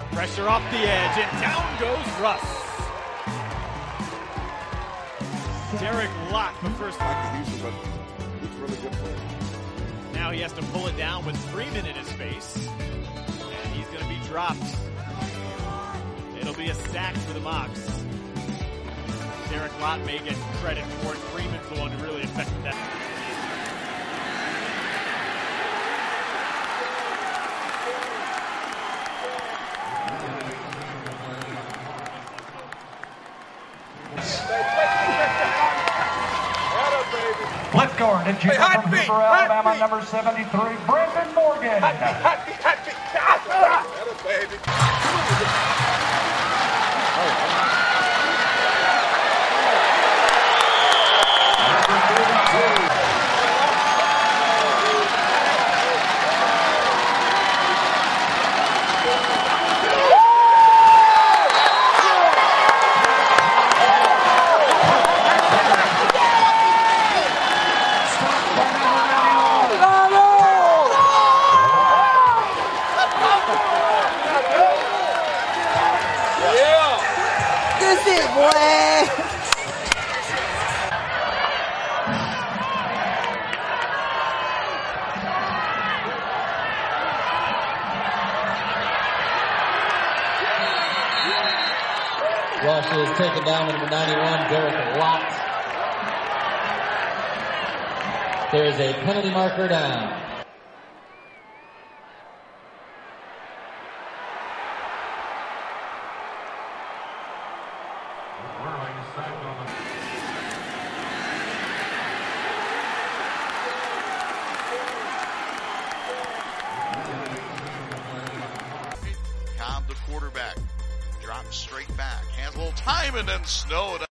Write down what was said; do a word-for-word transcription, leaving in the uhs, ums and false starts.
Pressure off the edge, and down goes Russ. Derek Lott, the first. He's really good for him. Now he has to pull it down with Freeman in his face. And he's going to be dropped. It'll be a sack for the Mocs. Derek Lott may get credit for it. Freeman's the one who really affected that. Left guard and junior Hey, from beat, Hoover, Alabama, number seventy-three, Brandon Morgan. Happy, happy, happy. baby. That's it, boy. Rush is taken down to number ninety-one, Derek Lott. There is a penalty marker down. Cobb, the quarterback, drops straight back, has a little time and then snowed.